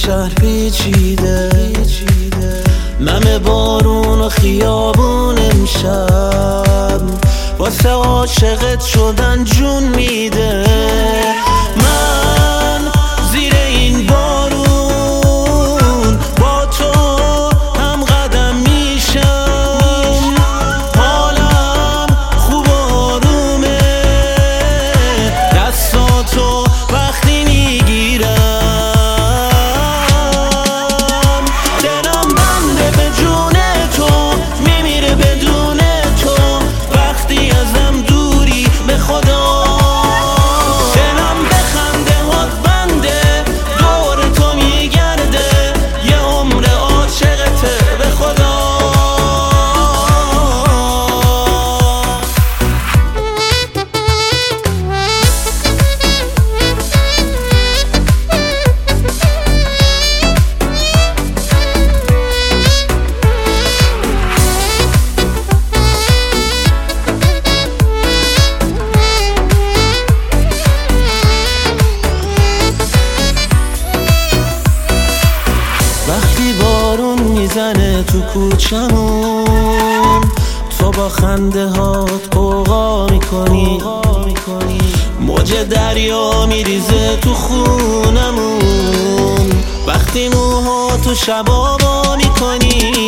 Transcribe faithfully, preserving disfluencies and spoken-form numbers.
شهر پیچیده، نم بارون و خیابون امشب واسه عاشقت شدن جون میده. من زیر این بارون با تو هم قدم میشم، حالم خوب آرومه، دستاتو وقتی میگیرم دلم بنده به جون تو، میمیره بدون تو وقتی ازم دوری به خدا. دلم بخنده هات بنده دور تو میگرده، یه عمر عاشقته به خدا. وقتی بارون میزنه تو کوچمون، تو با خنده هات قوقا میکنی، موج دریا میریزه تو خونمون. وقتی موهاتو شبابا میکنی